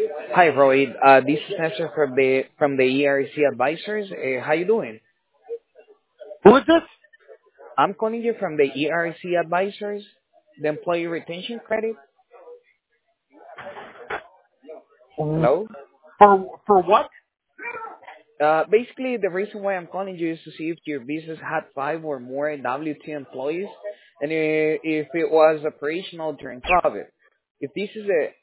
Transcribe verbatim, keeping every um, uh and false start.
Hi, Roy. Uh, this is Nestor from the from the E R C Advisors. Uh, how you doing? Who is this? I'm calling you from the E R C Advisors, the Employee Retention Credit. Hello. For for what? Uh, basically, the reason why I'm calling you is to see if your business had five or more W two employees, and uh, if it was operational during COVID. If this is a